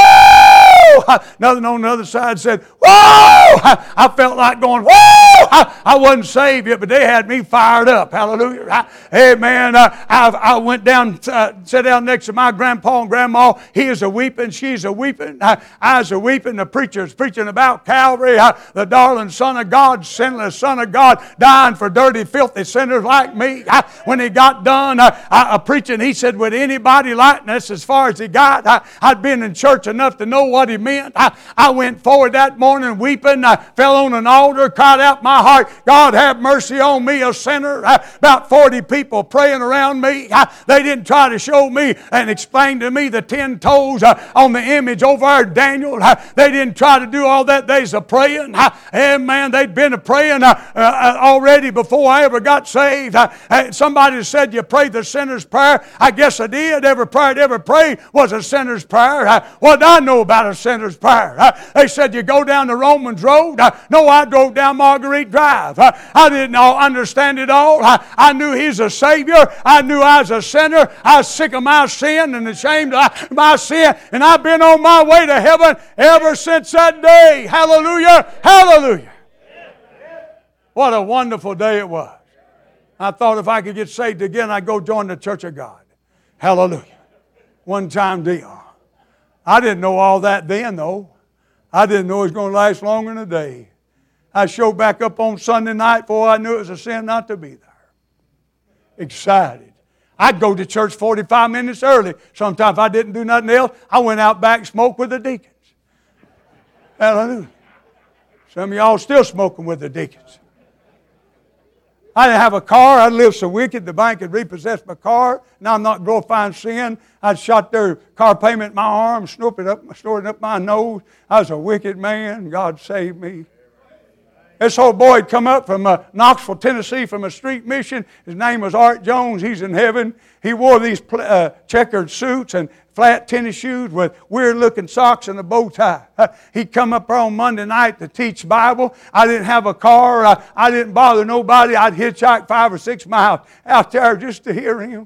whoa! Another on the other side said, whoa! I, I felt like going, whoa! I, I wasn't saved yet, but they had me fired up. Hallelujah. I, amen. I, I, I went down, uh, sat down next to my grandpa and grandma. He is a weeping, she's a weeping. I, I was a weeping. The preacher's preaching about Calvary. I, the darling Son of God, sinless Son of God, dying for dirty, filthy sinners like me. I, when he got done I, I, I preaching, he said, would anybody like this as far as he got? I, I'd been in church enough to know what he meant. I, I went forward that morning weeping. I fell on an altar, cried out my heart, God have mercy on me, a sinner. I, about forty people praying around me. I, they didn't try to show me and explain to me the ten toes uh, on the image over there, Daniel. I, they didn't try to do all that. They's a praying. I, amen. They'd been a praying uh, uh, already before I ever got saved. I, I, somebody said you prayed the sinner's prayer. I guess I did. Every prayer I'd ever prayed was a sinner's prayer. I, what did I know about a sinner's prayer? I, they said you go down the Romans Road. I, no, I drove down Marguerite Drive. I, I didn't all understand it all. I, I knew He's a Savior. I knew I was a sinner. I was sick of my sin and ashamed of my sin. And I've been on my way to heaven ever since that day. Hallelujah. Hallelujah. What a wonderful day it was. I thought if I could get saved again, I'd go join the Church of God. Hallelujah. One time deal. I didn't know all that then, though. I didn't know it was going to last longer than a day. I showed back up on Sunday night before I knew it was a sin not to be there. Excited. I'd go to church forty-five minutes early. Sometimes if I didn't do nothing else, I went out back and smoked with the deacons. Hallelujah. Some of y'all still smoking with the deacons. I didn't have a car. I lived so wicked the bank had repossessed my car. Now I'm not glorifying sin. I'd shot their car payment in my arm, snorted up, snorted up my nose. I was a wicked man. God saved me. This old boy had come up from uh, Knoxville, Tennessee, from a street mission. His name was Art Jones. He's in heaven. He wore these uh, checkered suits and flat tennis shoes with weird-looking socks and a bow tie. Uh, he'd come up on Monday night to teach Bible. I didn't have a car. I, I didn't bother nobody. I'd hitchhike five or six miles out there just to hear him.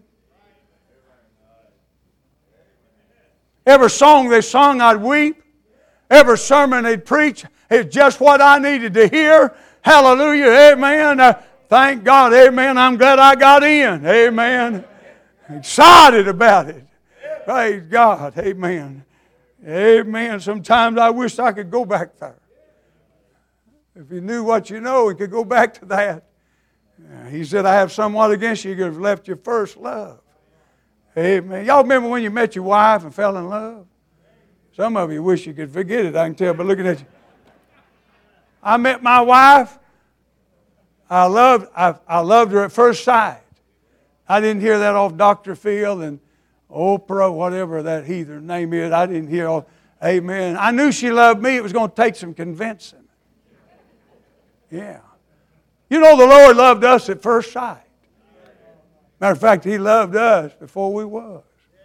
Every song they sung, I'd weep. Every sermon they'd preach, it's just what I needed to hear. Hallelujah, amen. Uh, thank God, amen. I'm glad I got in, amen. Excited about it. Praise God, amen. Amen. Sometimes I wish I could go back there. If you knew what you know, you could go back to that. Uh, he said, I have somewhat against you. You could have left your first love. Amen. Y'all remember when you met your wife and fell in love? Some of you wish you could forget it, I can tell by looking at you. I met my wife. I loved, I, I loved her at first sight. I didn't hear that off Doctor Phil and Oprah, whatever that heathen name is. I didn't hear all, amen. I knew she loved me. It was going to take some convincing. Yeah. You know the Lord loved us at first sight. Matter of fact, He loved us before we was.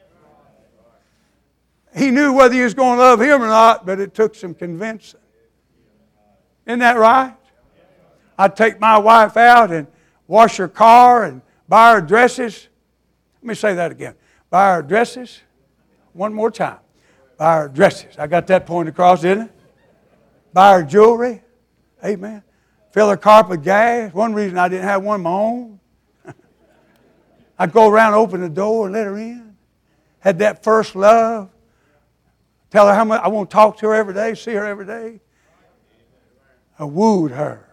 He knew whether He was going to love Him or not, but it took some convincing. Isn't that right? I'd take my wife out and wash her car and buy her dresses. Let me say that again. Buy her dresses. One more time. Buy her dresses. I got that point across, didn't I? Buy her jewelry. Amen. Fill her car with gas. One reason I didn't have one of my own. I'd go around, open the door, and let her in. Had that first love. Tell her how much I want to talk to her every day, see her every day. I wooed her.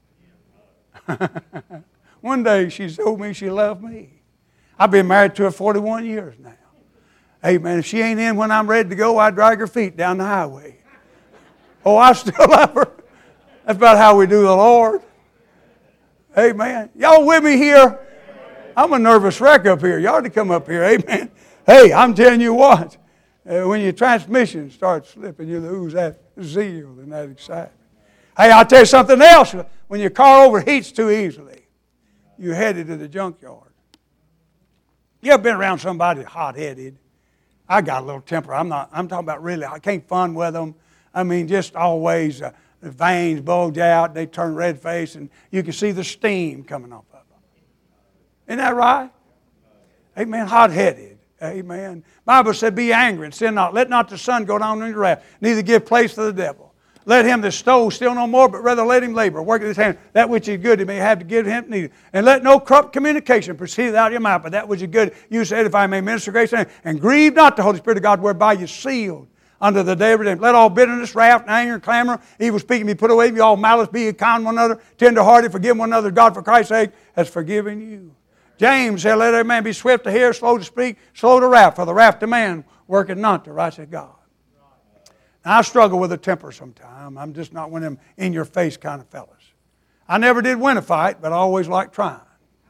One day she told me she loved me. I've been married to her forty-one years now. Amen. If she ain't in when I'm ready to go, I drag her feet down the highway. Oh, I still love her. That's about how we do the Lord. Amen. Y'all with me here? I'm a nervous wreck up here. You ought to come up here. Amen. Hey, I'm telling you what. Uh, when your transmission starts slipping, you lose that zeal and that excitement. Hey, I'll tell you something else. When your car overheats too easily, you're headed to the junkyard. You ever been around somebody hot-headed? I got a little temper. I'm not. I'm talking about really. I can't fun with them. I mean, just always uh, the veins bulge out. They turn red-faced, and you can see the steam coming off of them. Isn't that right? Amen. Hot-headed. Amen. Bible said, be angry and sin not. Let not the sun go down in your wrath, neither give place to the devil. Let him that stole steal no more, but rather let him labor, work at his hand. That which is good he may have to give him neither. And let no corrupt communication proceed out of your mouth, but that which is good you said, if I may minister grace to him. And grieve not the Holy Spirit of God, whereby you sealed unto the day of redemption. Let all bitterness, wrath, and anger, and clamor, evil speaking be put away. Be all malice, be ye kind one another, tender-hearted, forgive one another. God for Christ's sake has forgiven you. James said, let every man be swift to hear, slow to speak, slow to wrath, for the wrath of man worketh not the righteousness of God. Now, I struggle with a temper sometimes. I'm just not one of them in-your-face kind of fellas. I never did win a fight, but I always liked trying.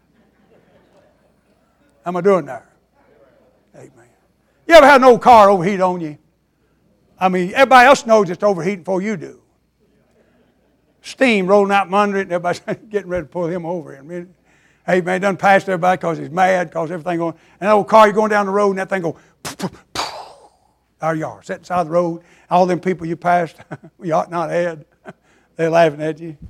How am I doing there? Amen. You ever had an old car overheat on you? I mean, everybody else knows it's overheating before you do. Steam rolling out from under it, and everybody's getting ready to pull him over in a minute. Hey, man, he done passed everybody because he's mad, because everything going. And that old car, you're going down the road, and that thing go, there you are, sitting side of the road. All them people you passed, you ought not had. They're laughing at you.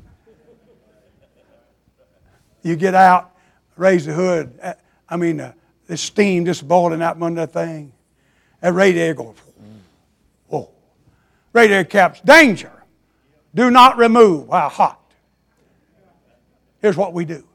You get out, raise the hood. I mean, uh, the steam just boiling out from under that thing. That radiator goes, whoa. Radiator caps, danger. Do not remove while hot. Here's what we do.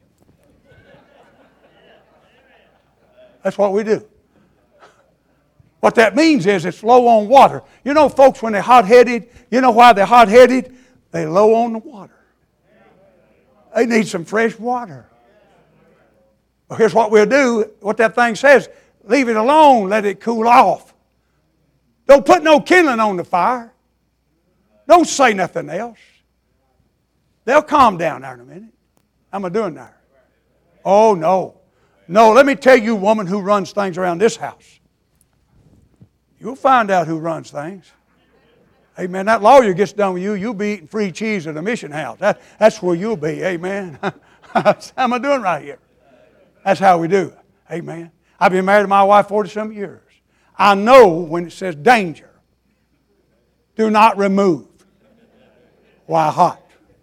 That's what we do. What that means is it's low on water. You know, folks, when they're hot-headed, you know why they're hot-headed? They're low on the water. They need some fresh water. Well, here's what we'll do. What that thing says, leave it alone, let it cool off. Don't put no kindling on the fire. Don't say nothing else. They'll calm down there in a minute. How am I doing there? Oh, no. No, let me tell you, woman who runs things around this house. You'll find out who runs things. Amen. That lawyer gets done with you, you'll be eating free cheese at a mission house. That, that's where you'll be. Amen. How am I doing right here? That's how we do it. Amen. I've been married to my wife forty-some years. I know when it says danger, do not remove. Why hot?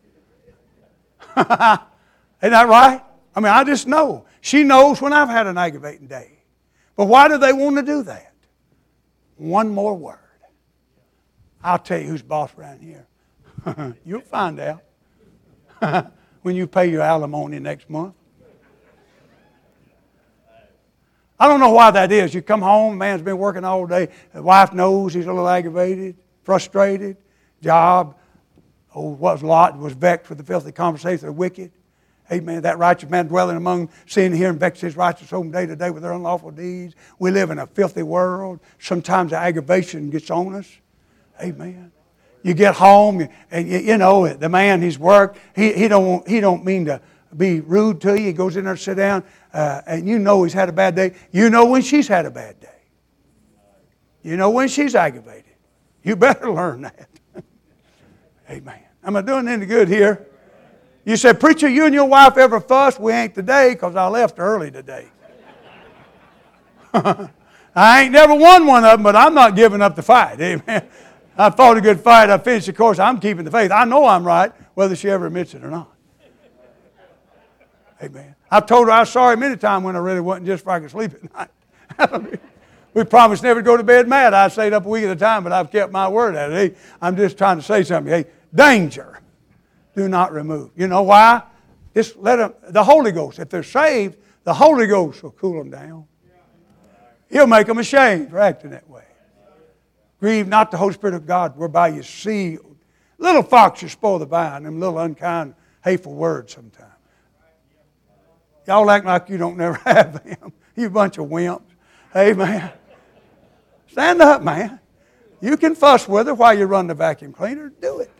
Isn't that right? I mean, I just know. She knows when I've had an aggravating day. But why do they want to do that? One more word. I'll tell you who's boss around here. You'll find out when you pay your alimony next month. I don't know why that is. You come home, man's been working all day. The wife knows he's a little aggravated, frustrated. Job, oh, what was Lot was vexed with the filthy conversation of the wicked. Amen. That righteous man dwelling among sin here and vexed his righteous home day to day with their unlawful deeds. We live in a filthy world. Sometimes the aggravation gets on us. Amen. You get home and you, you know the man he's worked. He he don't he don't mean to be rude to you. He goes in there and sit down, uh, and you know he's had a bad day. You know when she's had a bad day. You know when she's aggravated. You better learn that. Amen. Am I doing any good here? You said, preacher, you and your wife ever fuss? We ain't today because I left early today. I ain't never won one of them, but I'm not giving up the fight. Amen. I fought a good fight. I finished the course. I'm keeping the faith. I know I'm right, whether she ever admits it or not. Amen. I've told her I was sorry many times when I really wasn't, just so I could sleep at night. We promised never to go to bed mad. I stayed up a week at a time, but I've kept my word at it. Hey, I'm just trying to say something. Hey, danger. Do not remove. You know why? Just let them, the Holy Ghost, if they're saved, the Holy Ghost will cool them down. He'll make them ashamed for acting that way. Grieve not the Holy Spirit of God, whereby you sealed. Little foxes spoil the vine, them little unkind, hateful words sometimes. Y'all act like you don't never have them. You bunch of wimps. Amen. Stand up, man. You can fuss with her while you run the vacuum cleaner. Do it.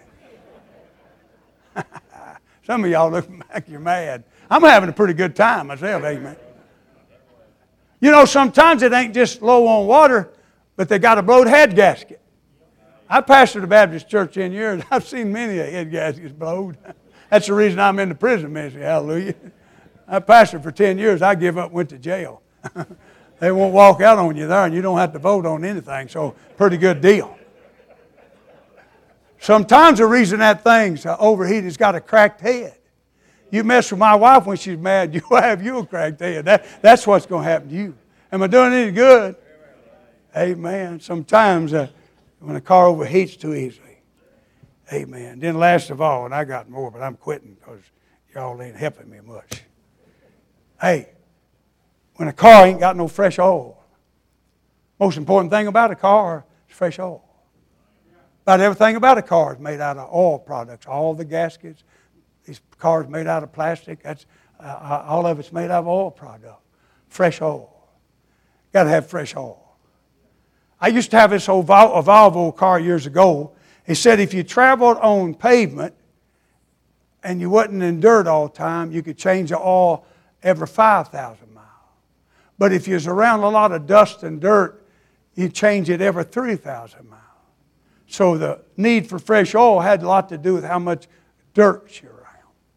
Some of y'all looking back, you're mad. I'm having a pretty good time myself, amen. You know, sometimes it ain't just low on water, but they got a blowed head gasket. I pastored a Baptist church ten years. I've seen many head gaskets blowed. That's the reason I'm in the prison ministry, hallelujah. I pastored for ten years. I give up, went to jail. They won't walk out on you there, and you don't have to vote on anything, so pretty good deal. Sometimes the reason that thing's overheated has got a cracked head. You mess with my wife when she's mad, you'll have you a cracked head. That, that's what's going to happen to you. Am I doing any good? Amen. Sometimes uh, when a car overheats too easily. Amen. Then last of all, and I got more, but I'm quitting because y'all ain't helping me much. Hey, when a car ain't got no fresh oil, most important thing about a car is fresh oil. About everything about a car is made out of oil products. All the gaskets, these cars made out of plastic. That's uh, all of it's made out of oil product. Fresh oil. Got to have fresh oil. I used to have this old Vol- a Volvo car years ago. He said if you traveled on pavement and you wasn't in dirt all the time, you could change the oil every five thousand miles. But if you was around a lot of dust and dirt, you change it every three thousand miles. So the need for fresh oil had a lot to do with how much dirt you're around.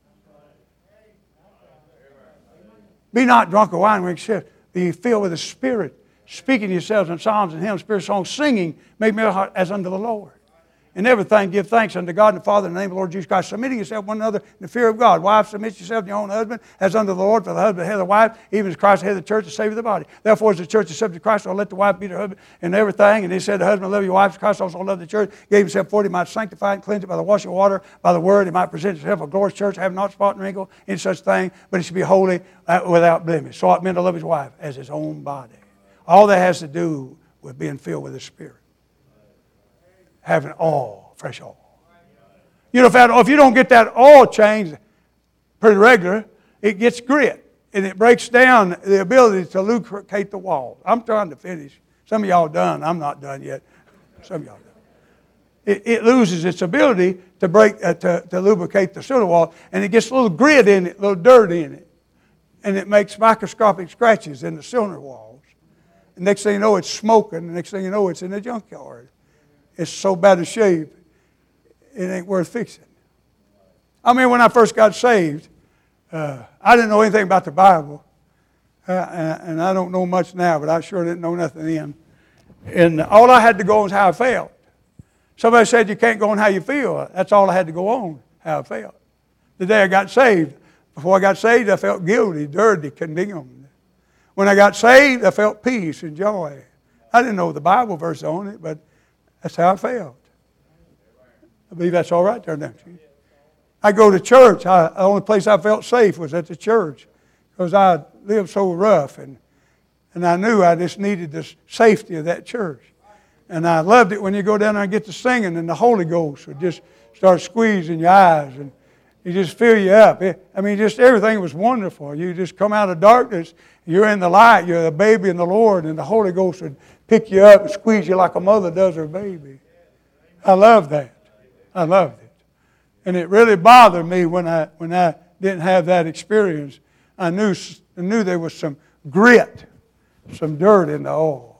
Be not drunk of wine, when you be filled with the Spirit, speaking to yourselves in psalms and hymns, spirit songs, singing, make me as unto the Lord. In everything, give thanks unto God and the Father in the name of the Lord Jesus Christ, submitting yourself one another in the fear of God. Wives, submit yourself to your own husband as unto the Lord, for the husband head of the wife, even as Christ head of the church, the Savior of the body. Therefore, as the church is subject to Christ, so let the wife be their husband in everything. And he said, the husband love your wife, as Christ also loved the church, gave himself for it, he might sanctify and cleanse it by the washing of water, by the word, he might present himself a glorious church, having not spot and wrinkle, any such thing, but he should be holy uh, without blemish. So ought men to love his wife as his own body. All that has to do with being filled with the Spirit. Having oil, fresh oil. You know, if, that, if you don't get that oil changed pretty regular, it gets grit. And it breaks down the ability to lubricate the walls. I'm trying to finish. Some of y'all done. I'm not done yet. Some of y'all done. It, it loses its ability to break uh, to, to lubricate the cylinder wall. And it gets a little grit in it, a little dirt in it. And it makes microscopic scratches in the cylinder walls. And next thing you know, it's smoking. And next thing you know, it's in the junkyard. it's so bad a shape, it ain't worth fixing. I mean, when I first got saved, uh, I didn't know anything about the Bible. Uh, and, and I don't know much now, but I sure didn't know nothing then. And all I had to go on was how I felt. Somebody said you can't go on how you feel. That's all I had to go on, how I felt. The day I got saved, before I got saved, I felt guilty, dirty, condemned. When I got saved, I felt peace and joy. I didn't know the Bible verse on it, but that's how I felt. I believe that's all right there, don't you? I go to church. I, the only place I felt safe was at the church because I lived so rough, and, and I knew I just needed the safety of that church. And I loved it when you go down there and get to singing, and the Holy Ghost would just start squeezing your eyes, and He just fill you up. It, I mean, just everything was wonderful. You just come out of darkness, you're in the light, you're a baby in the Lord, and the Holy Ghost would pick you up and squeeze you like a mother does her baby. I love that. I loved it. And it really bothered me when I when I didn't have that experience. I knew, I knew there was some grit, some dirt in the oil.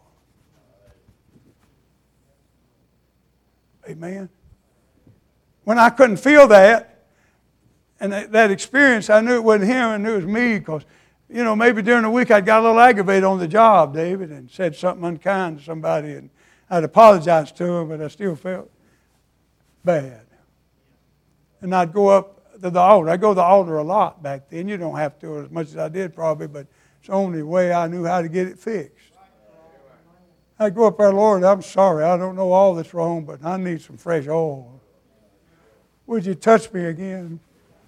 Amen. When I couldn't feel that, and that, that experience, I knew it wasn't him, I knew it was me, because, you know, maybe during the week I'd got a little aggravated on the job, David, and said something unkind to somebody, and I'd apologized to him, but I still felt bad. And I'd go up to the altar. I'd go to the altar a lot back then. You don't have to as much as I did probably, but it's the only way I knew how to get it fixed. I'd go up there, Lord, I'm sorry. I don't know all that's wrong, but I need some fresh oil. Would you touch me again?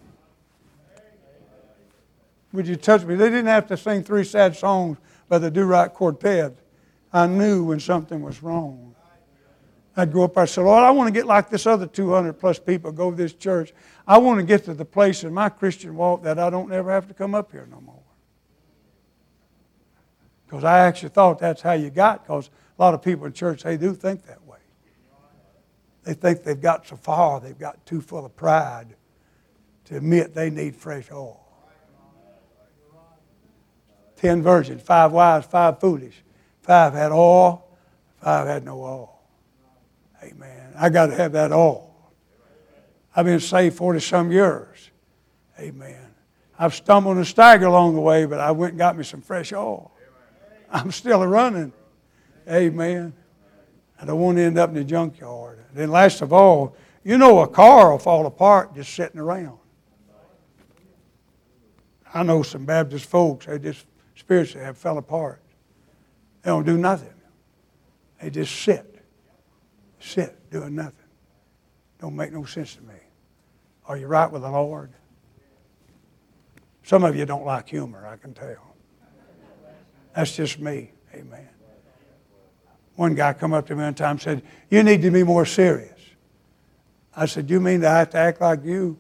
Would you touch me? They didn't have to sing three sad songs by the Do-Right Quartet. I knew when something was wrong. I'd go up there and say, Lord, I want to get like this other two hundred plus people go to this church. I want to get to the place in my Christian walk that I don't ever have to come up here no more. Because I actually thought that's how you got, because a lot of people in church, they do think that way. They think they've got so far, they've got too full of pride to admit they need fresh oil. Ten virgins, five wise, five foolish. Five had oil, five had no oil. Amen. I got to have that oil. I've been saved forty-some years. Amen. I've stumbled and staggered along the way, but I went and got me some fresh oil. I'm still running. Amen. I don't want to end up in the junkyard. And then last of all, you know a car will fall apart just sitting around. I know some Baptist folks, they just spiritually have fell apart. They don't do nothing. They just sit. Sit, doing nothing. Don't make no sense to me. Are you right with the Lord? Some of you don't like humor, I can tell. That's just me. Amen. One guy come up to me one time and said, you need to be more serious. I said, you mean that I have to act like you?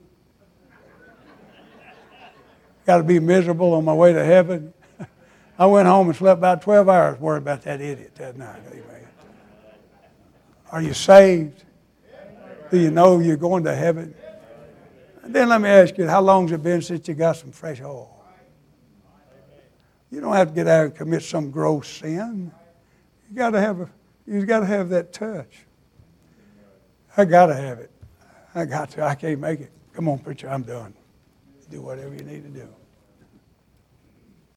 Got to be miserable on my way to heaven? I went home and slept about twelve hours worried about that idiot that night. Amen. Are you saved? Do you know you're going to heaven? And then let me ask you, how long has it been since you got some fresh oil? You don't have to get out and commit some gross sin. You got to have a, you got to have that touch. I got to have it. I got to. I can't make it. Come on, preacher, I'm done. Do whatever you need to do.